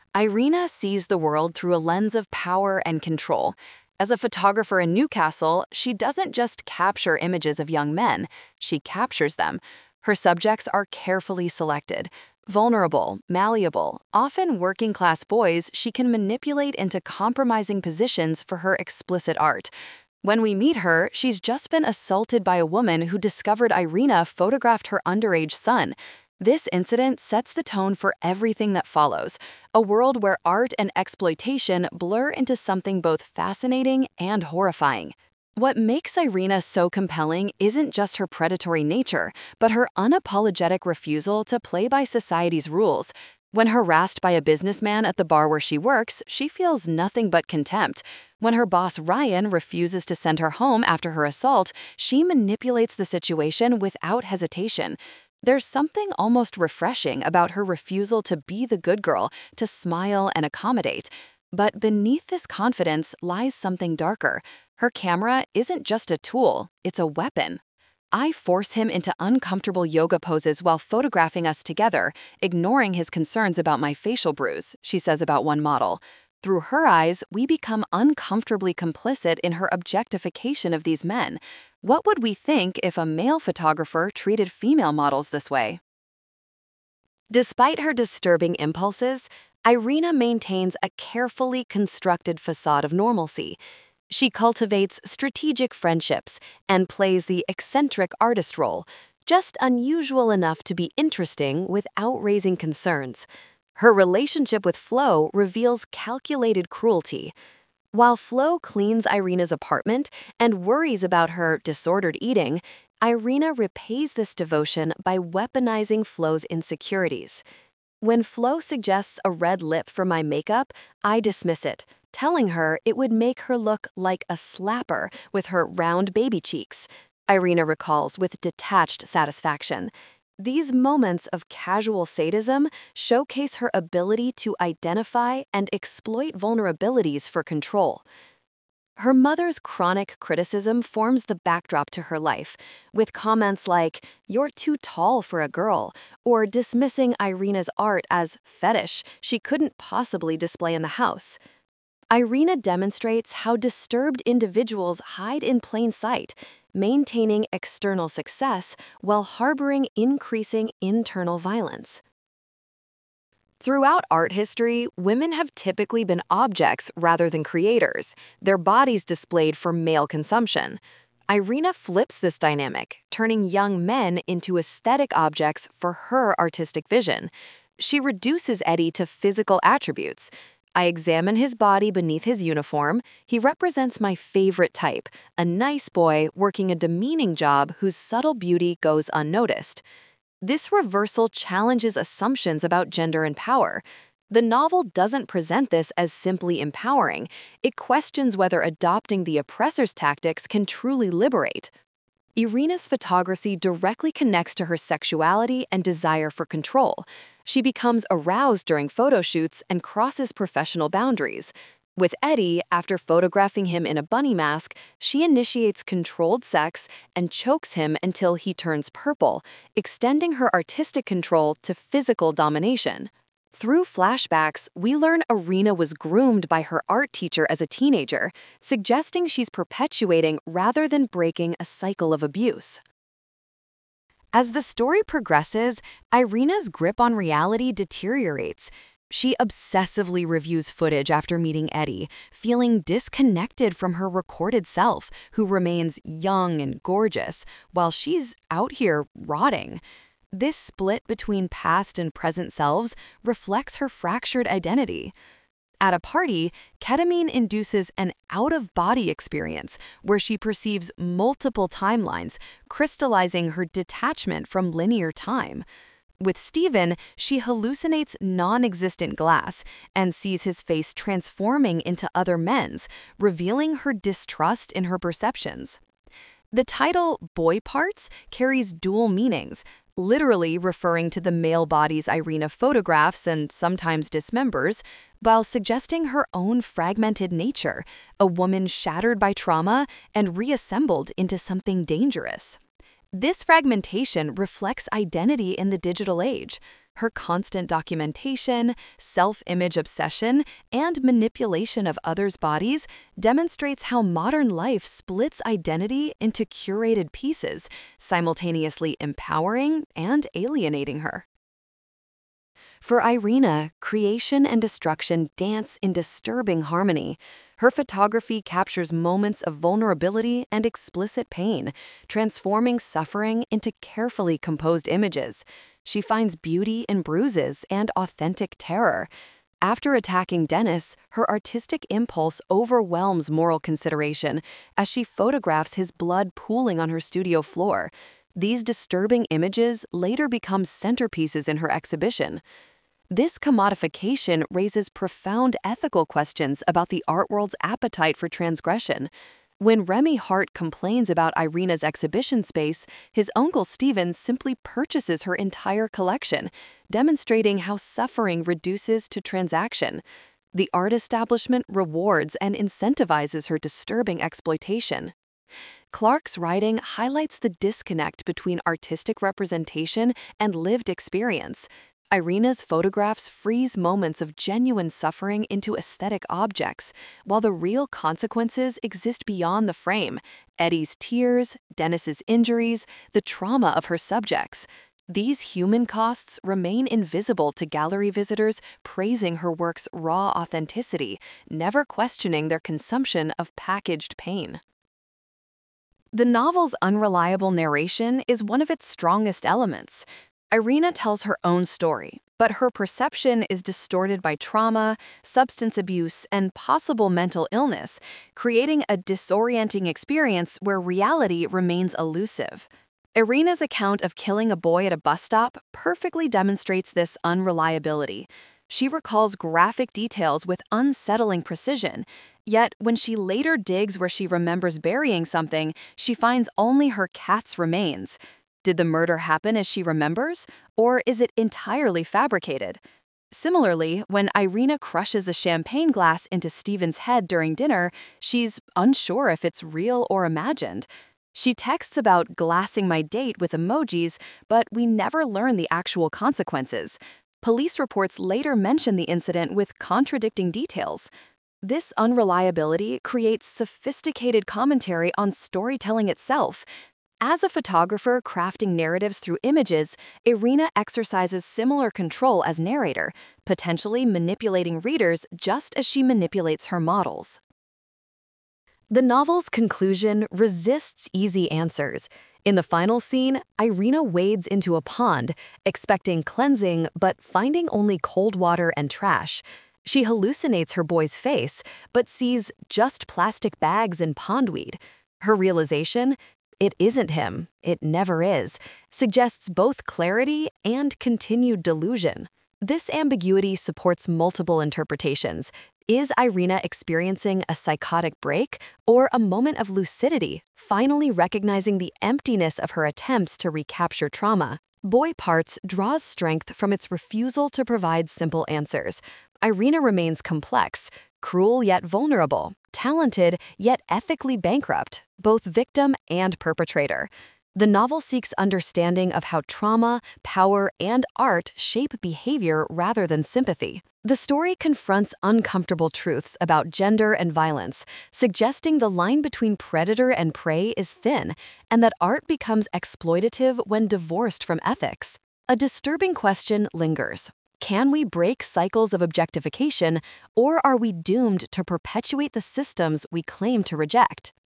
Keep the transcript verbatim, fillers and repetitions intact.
Irina sees the world through a lens of power and control. As a photographer in Newcastle, she doesn't just capture images of young men, she captures them. Her subjects are carefully selected. Vulnerable, malleable, often working-class boys she can manipulate into compromising positions for her explicit art. When we meet her, she's just been assaulted by a woman who discovered Irina photographed her underage son. This incident sets the tone for everything that follows, a world where art and exploitation blur into something both fascinating and horrifying. What makes Irina so compelling isn't just her predatory nature, but her unapologetic refusal to play by society's rules. When harassed by a businessman at the bar where she works, she feels nothing but contempt. When her boss Ryan refuses to send her home after her assault, she manipulates the situation without hesitation. There's something almost refreshing about her refusal to be the good girl, to smile and accommodate. But beneath this confidence lies something darker. Her camera isn't just a tool, it's a weapon. I force him into uncomfortable yoga poses while photographing us together, ignoring his concerns about my facial bruise, she says about one model. Through her eyes, we become uncomfortably complicit in her objectification of these men. What would we think if a male photographer treated female models this way? Despite her disturbing impulses, Irina maintains a carefully constructed facade of normalcy. She cultivates strategic friendships and plays the eccentric artist role, just unusual enough to be interesting without raising concerns. Her relationship with Flo reveals calculated cruelty. While Flo cleans Irina's apartment and worries about her disordered eating, Irina repays this devotion by weaponizing Flo's insecurities. When Flo suggests a red lip for my makeup, I dismiss it, telling her it would make her look like a slapper with her round baby cheeks. Irina recalls with detached satisfaction. These moments of casual sadism showcase her ability to identify and exploit vulnerabilities for control. Her mother's chronic criticism forms the backdrop to her life, with comments like, "You're too tall for a girl," or dismissing Irina's art as fetish she couldn't possibly display in the house. Irina demonstrates how disturbed individuals hide in plain sight, maintaining external success while harboring increasing internal violence. Throughout art history, women have typically been objects rather than creators, their bodies displayed for male consumption. Irina flips this dynamic, turning young men into aesthetic objects for her artistic vision. She reduces Eddie to physical attributes. I examine his body beneath his uniform. He represents my favorite type, a nice boy working a demeaning job whose subtle beauty goes unnoticed. This reversal challenges assumptions about gender and power. The novel doesn't present this as simply empowering. It questions whether adopting the oppressor's tactics can truly liberate. Irina's photography directly connects to her sexuality and desire for control. She becomes aroused during photo shoots and crosses professional boundaries. With Eddie, after photographing him in a bunny mask, she initiates controlled sex and chokes him until he turns purple, extending her artistic control to physical domination. Through flashbacks, we learn Irina was groomed by her art teacher as a teenager, suggesting she's perpetuating rather than breaking a cycle of abuse. As the story progresses, Irina's grip on reality deteriorates. She obsessively reviews footage after meeting Eddie, feeling disconnected from her recorded self, who remains young and gorgeous, while she's out here rotting. This split between past and present selves reflects her fractured identity. At a party, ketamine induces an out-of-body experience where she perceives multiple timelines, crystallizing her detachment from linear time. With Steven, she hallucinates non-existent glass and sees his face transforming into other men's, revealing her distrust in her perceptions. The title Boy Parts carries dual meanings, literally referring to the male bodies Irina photographs and sometimes dismembers, while suggesting her own fragmented nature, a woman shattered by trauma and reassembled into something dangerous. This fragmentation reflects identity in the digital age. Her constant documentation, self-image obsession, and manipulation of others' bodies demonstrates how modern life splits identity into curated pieces, simultaneously empowering and alienating her. For Irina, creation and destruction dance in disturbing harmony. Her photography captures moments of vulnerability and explicit pain, transforming suffering into carefully composed images. She finds beauty in bruises and authentic terror. After attacking Dennis, her artistic impulse overwhelms moral consideration as she photographs his blood pooling on her studio floor. These disturbing images later become centerpieces in her exhibition. This commodification raises profound ethical questions about the art world's appetite for transgression. When Remy Hart complains about Irina's exhibition space, his uncle Steven simply purchases her entire collection, demonstrating how suffering reduces to transaction. The art establishment rewards and incentivizes her disturbing exploitation. Clark's writing highlights the disconnect between artistic representation and lived experience. Irina's photographs freeze moments of genuine suffering into aesthetic objects, while the real consequences exist beyond the frame: Eddie's tears, Dennis's injuries, the trauma of her subjects. These human costs remain invisible to gallery visitors, praising her work's raw authenticity, never questioning their consumption of packaged pain. The novel's unreliable narration is one of its strongest elements. Irina tells her own story, but her perception is distorted by trauma, substance abuse, and possible mental illness, creating a disorienting experience where reality remains elusive. Irina's account of killing a boy at a bus stop perfectly demonstrates this unreliability. She recalls graphic details with unsettling precision, yet when she later digs where she remembers burying something, she finds only her cat's remains. Did the murder happen as she remembers, or is it entirely fabricated? Similarly, when Irina crushes a champagne glass into Steven's head during dinner, she's unsure if it's real or imagined. She texts about glassing my date with emojis, but we never learn the actual consequences. Police reports later mention the incident with contradicting details. This unreliability creates sophisticated commentary on storytelling itself. As a photographer crafting narratives through images, Irina exercises similar control as narrator, potentially manipulating readers just as she manipulates her models. The novel's conclusion resists easy answers. In the final scene, Irina wades into a pond, expecting cleansing but finding only cold water and trash. She hallucinates her boy's face, but sees just plastic bags and pondweed. Her realization, "It isn't him, it never is," suggests both clarity and continued delusion. This ambiguity supports multiple interpretations. Is Irina experiencing a psychotic break or a moment of lucidity, finally recognizing the emptiness of her attempts to recapture trauma? Boy Parts draws strength from its refusal to provide simple answers. Irina remains complex, cruel yet vulnerable, talented yet ethically bankrupt, both victim and perpetrator. The novel seeks understanding of how trauma, power, and art shape behavior rather than sympathy. The story confronts uncomfortable truths about gender and violence, suggesting the line between predator and prey is thin, and that art becomes exploitative when divorced from ethics. A disturbing question lingers. Can we break cycles of objectification, or are we doomed to perpetuate the systems we claim to reject?